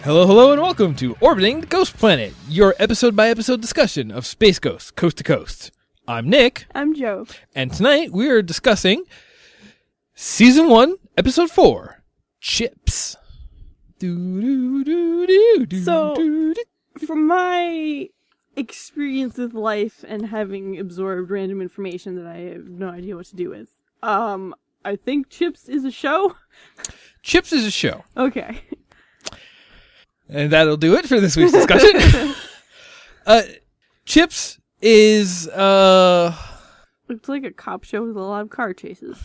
Hello, hello, and welcome to Orbiting the Ghost Planet, your episode-by-episode discussion of Space Ghost, Coast to Coast. I'm Nick. I'm Joe. And tonight we are discussing Season 1, Episode 4, Chips. So, from my experience with life and having absorbed random information that I have no idea what to do with, I think Chips is a show. Chips is a show. Okay. And that'll do it for this week's discussion. Chips is, Looks like a cop show with a lot of car chases.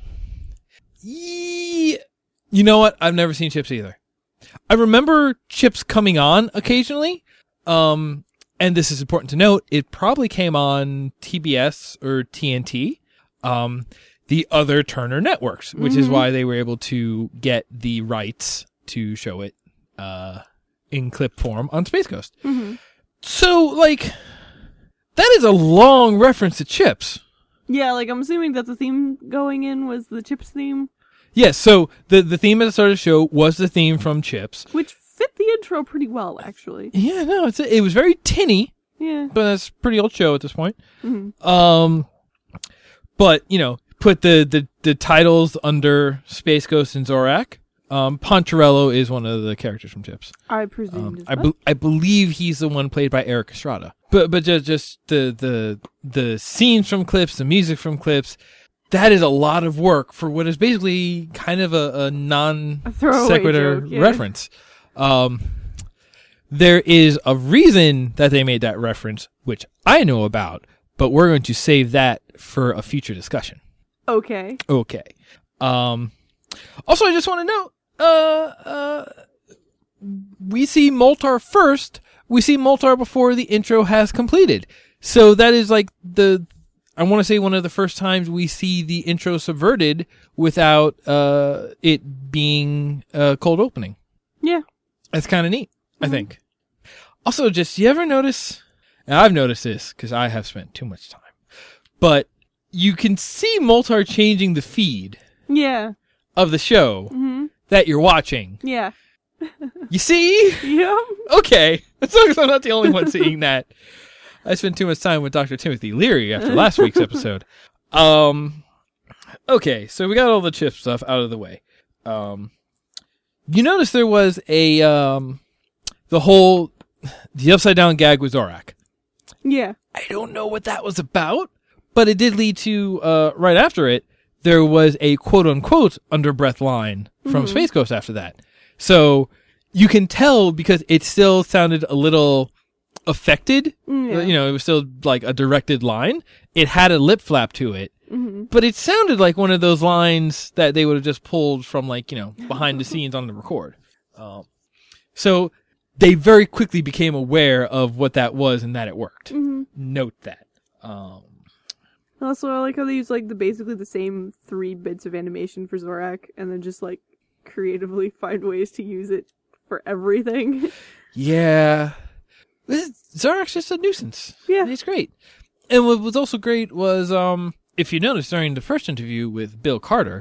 You know what? I've never seen Chips either. I remember Chips coming on occasionally. And this is important to note. It probably came on TBS or TNT, the other Turner networks, which is why they were able to get the rights to show it, in clip form on Space Ghost. Mm-hmm. So, like, that is a long reference to Chips. Yeah, like, I'm assuming that the theme going in was the Chips theme. Yes, so the theme at the start of the show was the theme from Chips. Which fit the intro pretty well, actually. Yeah, no, it was very tinny, Yeah. but that's a pretty old show at this point. Mm-hmm. But, you know, put the titles under Space Ghost and Zorak. Poncherello is one of the characters from Chips. I presumed as much. I believe he's the one played by Eric Estrada. But just the scenes from clips, the music from clips, that is a lot of work for what is basically kind of a non sequitur joke, yeah. reference. There is a reason that they made that reference, which I know about, but we're going to save that for a future discussion. Okay. Okay. Also, I just want to note, we see Moltar first. We see Moltar before the intro has completed. So that is like I want to say one of the first times we see the intro subverted without, it being a cold opening. Yeah. That's kind of neat, I think. Also, you ever notice, and I've noticed this because I have spent too much time, but you can see Moltar changing the feed Yeah. of the show that you're watching. Yeah. You see? Yeah. Okay. As long as I'm not the only one seeing that. I spent too much time with Dr. Timothy Leary after last week's episode. Okay, so we got all the chip stuff out of the way. You notice there was the upside down gag with Zorak. Yeah. I don't know what that was about, but it did lead to, right after it, there was a quote-unquote under-breath line from Space Ghost after that. So you can tell because it still sounded a little affected. Yeah. You know, it was still like a directed line. It had a lip flap to it, but it sounded like one of those lines that they would have just pulled from, like, you know, behind the scenes on the record. So they very quickly became aware of what that was and that it worked. Note that. Also, I like how they use, like, basically the same 3 bits of animation for Zorak, and then just, like, creatively find ways to use it for everything. Yeah. Zorak's just a nuisance. Yeah. He's great. And what was also great was, if you noticed during the first interview with Bill Carter,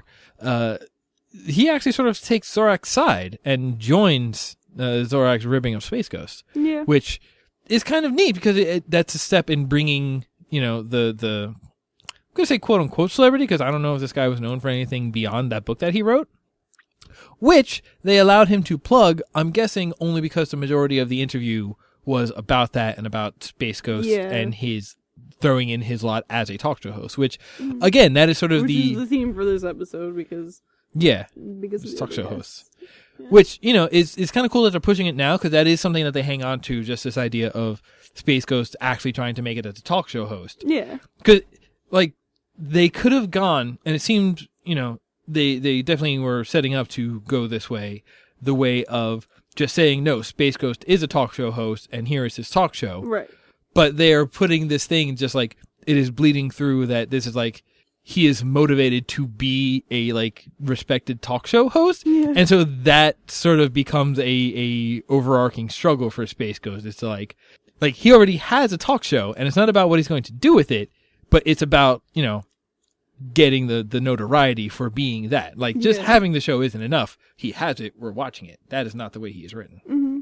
he actually sort of takes Zorak's side and joins Zorak's ribbing of Space Ghost. Yeah. Which is kind of neat because that's a step in bringing, you know, I'm going to say quote-unquote celebrity because I don't know if this guy was known for anything beyond that book that he wrote, which they allowed him to plug, I'm guessing only because the majority of the interview was about that and about Space Ghost and his throwing in his lot as a talk show host, which, again, that is sort of which is the theme for this episode because it's talk show guests. hosts. Yeah. Which, you know, is kind of cool that they're pushing it now because that is something that they hang on to, just this idea of Space Ghost actually trying to make it as a talk show host. Yeah. Because, like, they could have gone, and it seemed, you know, they definitely were setting up to go this way, the way of just saying, no, Space Ghost is a talk show host, and here is his talk show. Right. But they are putting this thing just like, it is bleeding through that this is like, he is motivated to be a, like, respected talk show host. Yeah. And so that sort of becomes a overarching struggle for Space Ghost. It's like he already has a talk show, and it's not about what he's going to do with it, but it's about, you know, getting the notoriety for being that. Like, just having the show isn't enough. He has it. We're watching it. That is not the way he is written.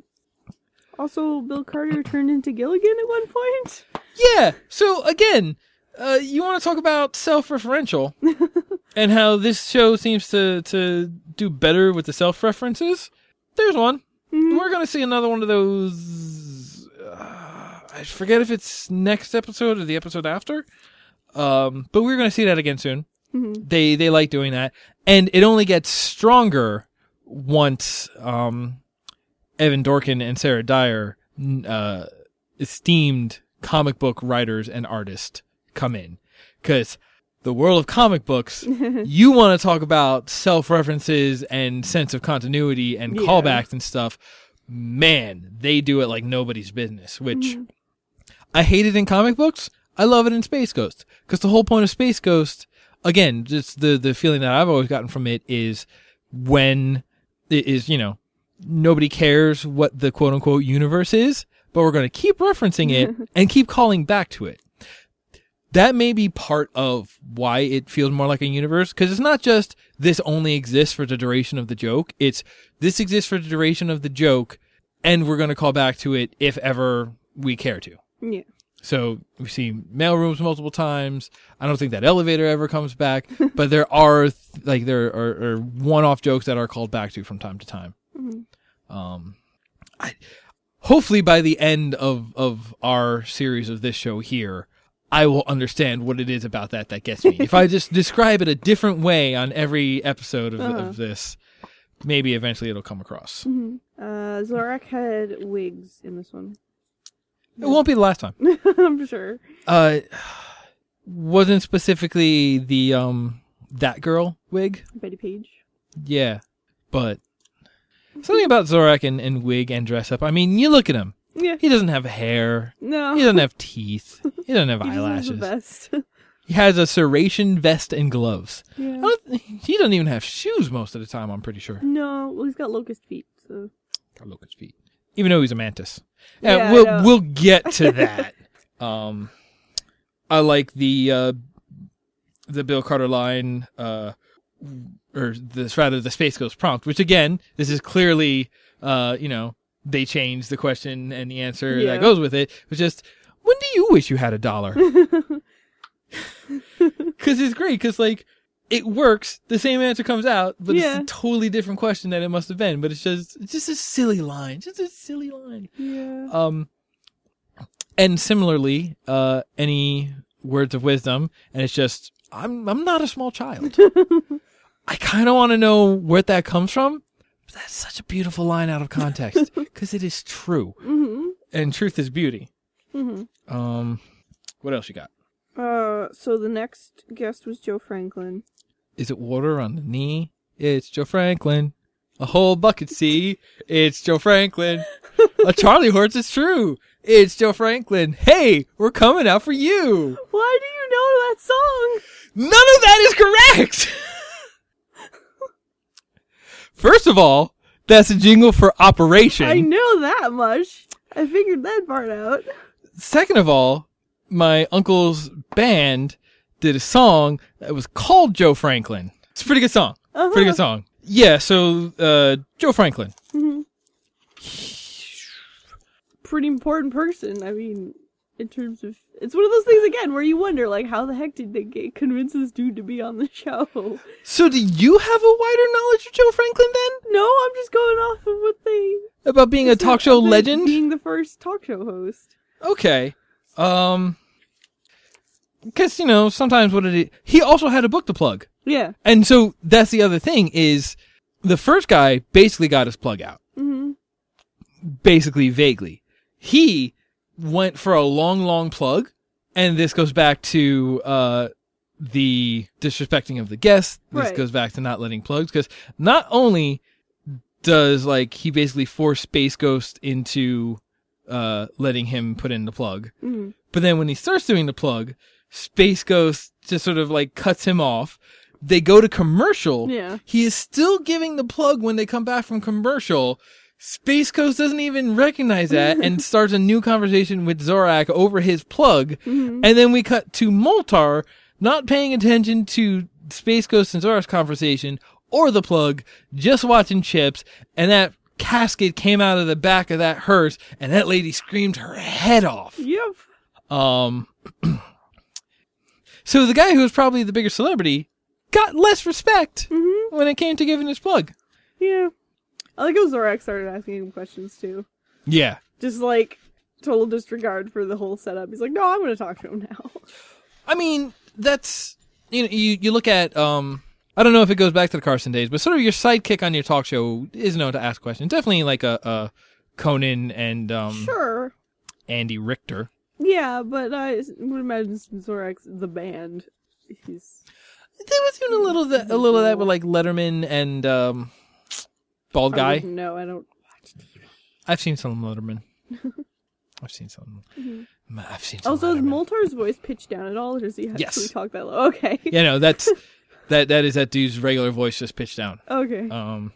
Also, Bill Carter turned into Gilligan at one point. Yeah. So again, you want to talk about self-referential and how this show seems to do better with the self-references? There's one. Mhm. We're going to see another one of those. I forget if it's next episode or the episode after. But we're going to see that again soon. Mhm. They like doing that. And it only gets stronger once Evan Dorkin and Sarah Dyer, esteemed comic book writers and artists, come in. Because the world of comic books, you want to talk about self-references and sense of continuity and Yeah. callbacks and stuff. Man, they do it like nobody's business, which I hate it in comic books. I love it in Space Ghost. Because the whole point of Space Ghost, again, just the feeling that I've always gotten from it is when it is, nobody cares what the quote-unquote universe is, but we're going to keep referencing it and keep calling back to it. That may be part of why it feels more like a universe, because it's not just this only exists for the duration of the joke. It's this exists for the duration of the joke, and we're going to call back to it if ever we care to. Yeah. So we've seen mailrooms multiple times. I don't think that elevator ever comes back, but there are one-off jokes that are called back to from time to time. Mhm. Hopefully by the end of our series of this show here, I will understand what it is about that gets me. If I just describe it a different way on every episode of this, maybe eventually it'll come across. Mhm. Zorak had wigs in this one. It won't be the last time. I'm sure. Wasn't specifically the that girl wig. Betty Page. Yeah, but something about Zorak and wig and dress up. I mean, you look at him. Yeah. He doesn't have hair. No. He doesn't have teeth. He doesn't have He just has eyelashes. the best. He has a serration vest and gloves. Yeah. He doesn't even have shoes most of the time, I'm pretty sure. No, well, he's got locust feet, so. Got locust feet. Even though he's a mantis. Yeah, I know. we'll get to that. I like the Bill Carter line, or the Space Ghost prompt, which again, this is clearly, they changed the question and the answer that goes with it. It's just, when do you wish you had $1? Because it's great, because it works. The same answer comes out, but it's a totally different question than it must have been. But it's just a silly line, just a silly line. Yeah. And similarly, any words of wisdom, and it's just, I'm not a small child. I kind of want to know where that comes from. But that's such a beautiful line out of context, because it is true, and truth is beauty. What else you got? So the next guest was Joe Franklin. Is it water on the knee? It's Joe Franklin. A whole bucket, see? It's Joe Franklin. A Charlie horse, it's true. It's Joe Franklin. Hey, we're coming out for you. Why do you know that song? None of that is correct. First of all, that's a jingle for Operation. I know that much. I figured that part out. Second of all, my uncle's band did a song that was called Joe Franklin. It's a pretty good song. Pretty good song. Yeah, so, Joe Franklin. Pretty important person. I mean, in terms of... It's one of those things, again, where you wonder, how the heck did they convince this dude to be on the show? So do you have a wider knowledge of Joe Franklin then? No, I'm just going off of what they... About being a talk show legend? Being the first talk show host. Okay. Because, sometimes he also had a book to plug. Yeah. And so that's the other thing is the first guy basically got his plug out. Basically, vaguely. He went for a long plug, and this goes back to the disrespecting of the guests. This goes back to not letting plugs, because not only does he basically force Space Ghost into letting him put in the plug, but then when he starts doing the plug, Space Ghost just sort of cuts him off. They go to commercial. Yeah. He is still giving the plug when they come back from commercial. Space Ghost doesn't even recognize that and starts a new conversation with Zorak over his plug. And then we cut to Moltar not paying attention to Space Ghost and Zorak's conversation or the plug, just watching Chips. And that casket came out of the back of that hearse, and that lady screamed her head off. Yep. So the guy who was probably the bigger celebrity got less respect Mm-hmm. when it came to giving his plug. Yeah. I like how Zorak started asking him questions too. Yeah. Just like total disregard for the whole setup. He's like, no, I'm going to talk to him now. I mean, that's, you look at, I don't know if it goes back to the Carson days, but sort of your sidekick on your talk show is known to ask questions. Definitely like a Conan and Sure. Andy Richter. Yeah, but I would imagine since Zorak's the band, he's... There was even a little of that with like Letterman and Bald Guy. No, I don't watch TV. I've seen some Letterman. I've seen some. Mm-hmm. I've seen some. Also, is Letterman. Moltar's voice pitched down at all, or does he actually Yes. talk that low? Okay. Yeah, no, that is that dude's regular voice just pitched down. Okay.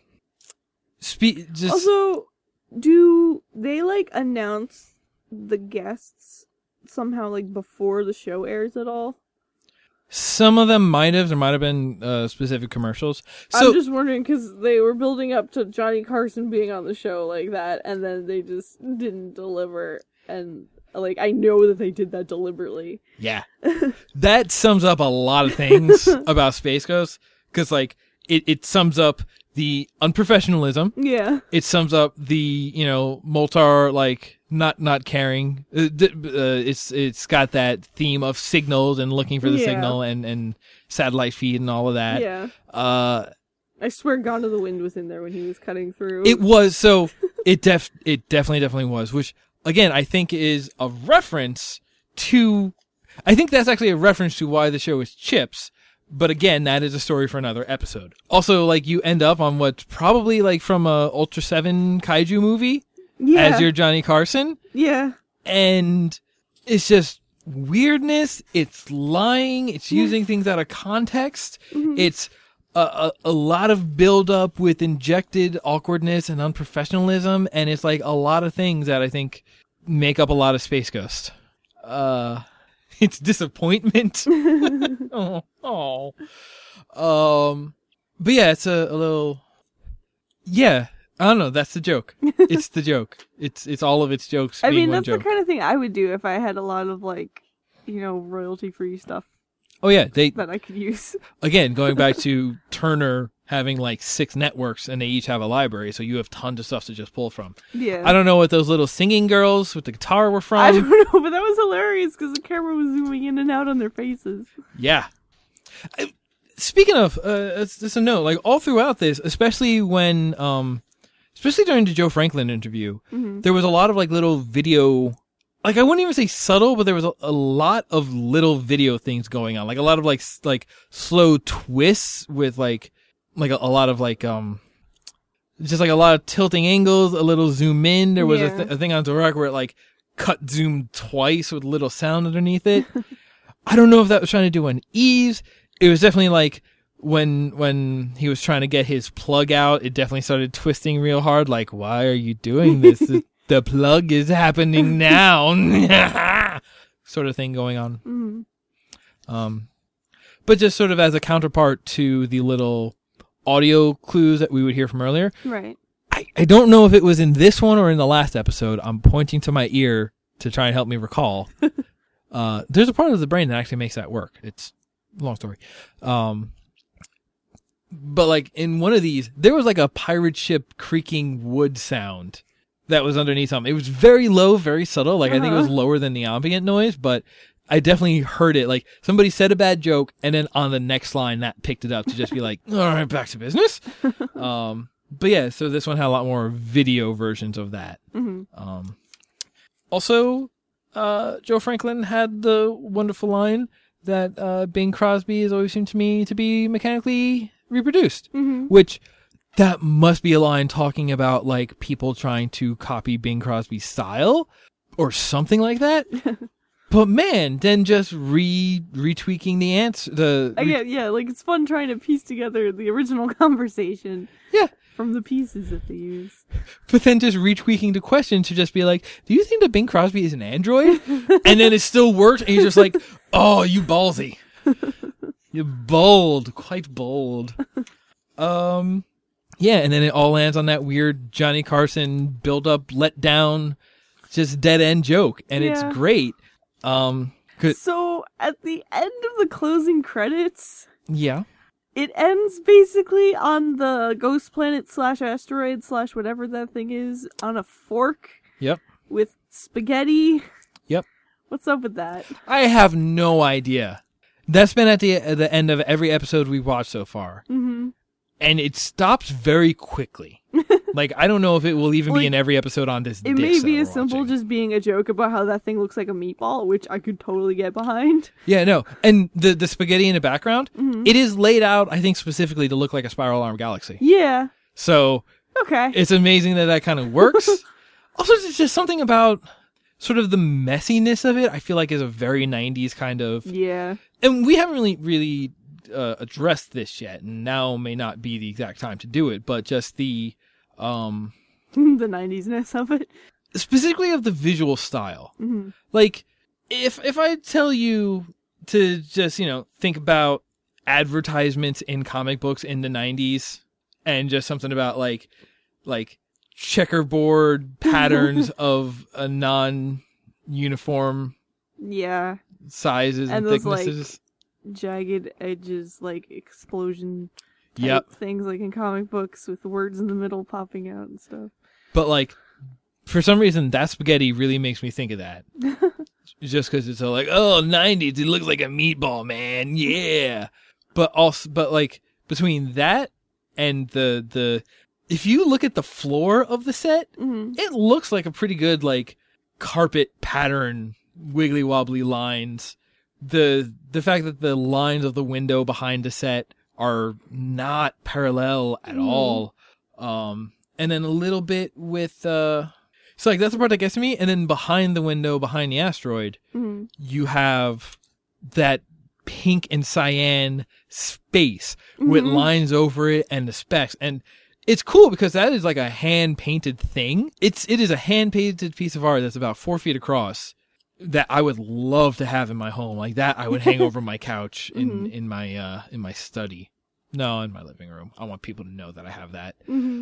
Just Also, do they like announce the guests somehow like before the show airs at all? some of them might have. There might have been specific commercials. So I'm just wondering because they were building up to Johnny Carson being on the show like that, and then they just didn't deliver. And like, I know that they did that deliberately. yeah, that sums up a lot of things about Space Ghost, because like it sums up the unprofessionalism. Yeah. It sums up the Moltar like not caring. It's got that theme of signals and looking for the Yeah. signal and satellite feed and all of that. Yeah. I swear Gone to the Wind was in there when he was cutting through. It was so. It definitely was. Which again, I think is a reference to. I think that's actually a reference to why the show is Chips. But again, that is a story for another episode. Also, like you end up on what's probably like from a Ultra 7 kaiju movie yeah. as your Johnny Carson. Yeah. And it's just weirdness. It's lying. It's using things out of context. Mm-hmm. It's a lot of build up with injected awkwardness and unprofessionalism. And it's like a lot of things that I think make up a lot of Space Ghost. It's disappointment. oh. But yeah, it's a little. Yeah, I don't know. That's the joke. It's the joke. It's all of its jokes. I being mean, one that's joke. the kind of thing I would do if I had a lot of like, royalty free stuff Oh yeah, they that I could use. again going back to Turner having like 6 networks and they each have a library, so you have tons of stuff to just pull from. Yeah. I don't know what those little singing girls with the guitar were from. I don't know, but that was hilarious because the camera was zooming in and out on their faces. Yeah. Speaking of, just a note, like all throughout this, especially when, especially during the Joe Franklin interview, there was a lot of like little video, like I wouldn't even say subtle, but there was a lot of little video things going on, like a lot of like slow twists with like a lot of like just like a lot of tilting angles, a little zoom in. There was Yeah. a thing on Zorak where it like cut zoom twice with a little sound underneath it. I don't know if that was trying to do an ease. It was definitely like when he was trying to get his plug out, it definitely started twisting real hard. Like, why are you doing this? The plug is happening now. Sort of thing going on. Mm-hmm. But just sort of as a counterpart to the little audio clues that we would hear from earlier. Right. I don't know if it was in this one or in the last episode. I'm pointing to my ear to try and help me recall. There's a part of the brain that actually makes that work. It's a long story. But like in one of these, there was like a pirate ship creaking wood sound that was underneath something. It was very low, very subtle. Like I think it was lower than the ambient noise, but I definitely heard it. Like somebody said a bad joke and then on the next line that picked it up to just be like, all right, back to business. But yeah, so this one had a lot more video versions of that. Mm-hmm. Also, Joe Franklin had the wonderful line that Bing Crosby has always seemed to me to be mechanically reproduced, which that must be a line talking about like people trying to copy Bing Crosby's style or something like that. But man, then just retweaking the answer. Yeah, like it's fun trying to piece together the original conversation. Yeah. From the pieces that they use. But then just retweaking the question to just be like, do you think that Bing Crosby is an android? And then it still worked, and you're just like, oh, you ballsy. You're bold. Quite bold. Yeah, and then it all lands on that weird Johnny Carson build up, let down, just dead end joke, and it's great. So at the end of the closing credits, yeah, it ends basically on the ghost planet / asteroid / whatever that thing is on a fork. Yep. With spaghetti. Yep. What's up with that? I have no idea. That's been at the end of every episode we've watched so far. Mm-hmm. And it stops very quickly. Like, I don't know if it will even be in every episode on this It disc may that be we're as simple watching. just being a joke about how that thing looks like a meatball, which I could totally get behind. Yeah, no. And the spaghetti in the background, it is laid out, I think, specifically to look like a spiral arm galaxy. Yeah. So, Okay. it's amazing that kind of works. Also, there's just something about sort of the messiness of it, I feel like is a very 90s kind of... Yeah. And we haven't really addressed this yet, and now may not be the exact time to do it, but just the... The 90s-ness of it. Specifically of the visual style. Mm-hmm. Like, if I tell you to just, think about advertisements in comic books in the 90s, and just something about, like checkerboard patterns of a non-uniform Yeah. sizes and those, thicknesses. Jagged edges, explosion Yep. things like in comic books with words in the middle popping out and stuff. But, for some reason, that spaghetti really makes me think of that. Just because it's all 90s, it looks like a meatball, man. Yeah. But between that and the if you look at the floor of the set, it looks like a pretty good, carpet pattern, wiggly wobbly lines. The fact that the lines of the window behind the set are not parallel at all. And then a little bit with, so that's the part that gets me. And then behind the window, behind the asteroid, you have that pink and cyan space with lines over it and the specks. And it's cool because that is like a hand painted thing. It is a hand painted piece of art that's about 4 feet across that I would love to have in my home. Like that I would hang over my couch in my study. No, in my living room. I want people to know that I have that.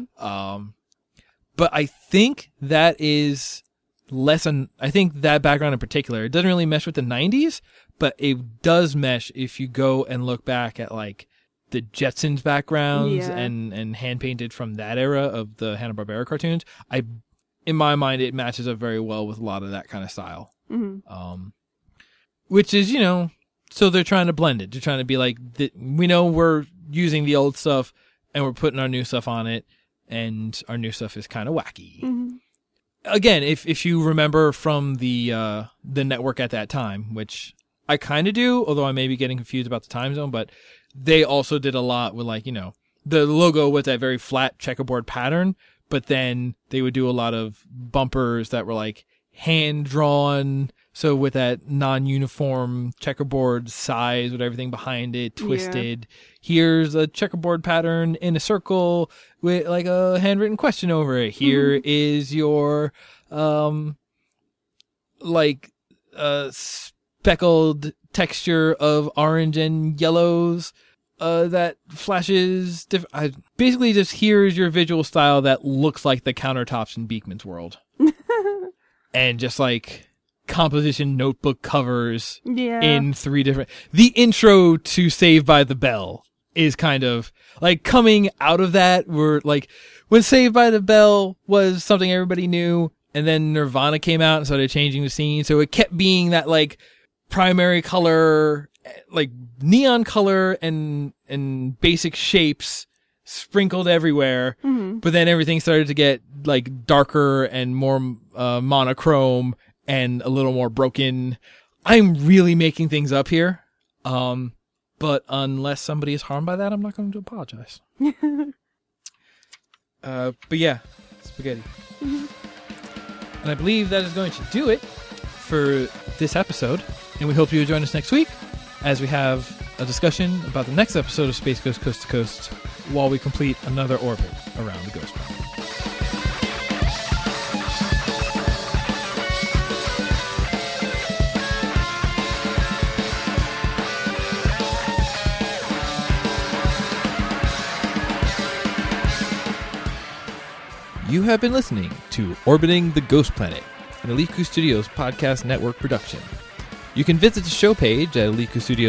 But I think that is I think that background in particular, it doesn't really mesh with the 90s, but it does mesh if you go and look back at the Jetsons backgrounds and hand painted from that era of the Hanna-Barbera cartoons. In my mind, it matches up very well with a lot of that kind of style. Which is, so they're trying to blend it. They're trying to be we know we're using the old stuff and we're putting our new stuff on it, and our new stuff is kind of wacky. Again, if you remember from the network at that time, which I kind of do, although I may be getting confused about the time zone, but they also did a lot with the logo with that very flat checkerboard pattern, but then they would do a lot of bumpers that were hand drawn. So with that non-uniform checkerboard size with everything behind it twisted, here's a checkerboard pattern in a circle with a handwritten question over it. Here is your, speckled texture of orange and yellows, that flashes. Basically just here's your visual style that looks like the countertops in Beekman's World. And just composition notebook covers in 3 different... The intro to Saved by the Bell is kind of coming out of that, where when Saved by the Bell was something everybody knew, and then Nirvana came out and started changing the scene, so it kept being that primary color, neon color and basic shapes sprinkled everywhere, but then everything started to get darker and more monochrome and a little more broken. I'm really making things up here. But unless somebody is harmed by that, I'm not going to apologize. But yeah, spaghetti. And I believe that is going to do it for this episode. And we hope you'll join us next week as we have a discussion about the next episode of Space Ghost Coast to Coast while we complete another orbit around the Ghost Planet. You have been listening to Orbiting the Ghost Planet, an Eliku Studios podcast network production. You can visit the show page at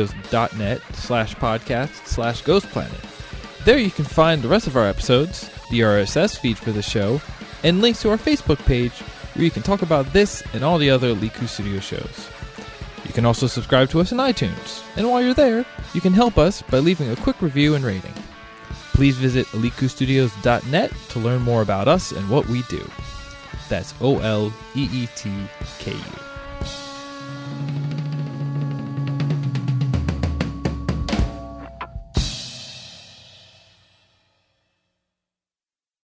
elikustudios.net/podcast/ghostplanet. There you can find the rest of our episodes, the RSS feed for the show, and links to our Facebook page where you can talk about this and all the other Eliku Studio shows. You can also subscribe to us on iTunes, and while you're there, you can help us by leaving a quick review and rating. Please visit elikustudios.net to learn more about us and what we do. That's OLEETKU.